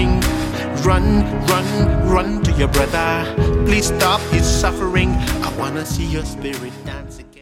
suffering. Run, run, run to your brother. Please stop his suffering. I wanna see your spirit dancing.